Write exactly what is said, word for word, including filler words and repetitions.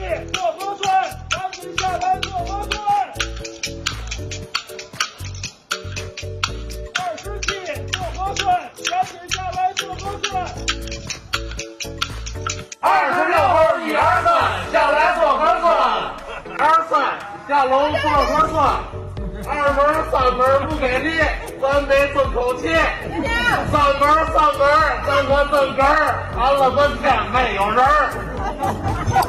做核酸，赶紧下班做核酸。二十七做核酸，赶紧下班做核酸。 二十六号一二三下来做核酸，二三下楼做核酸，二门三门不给力，咱得争口气。三门三门咱可真根儿，俺了半天没有人儿。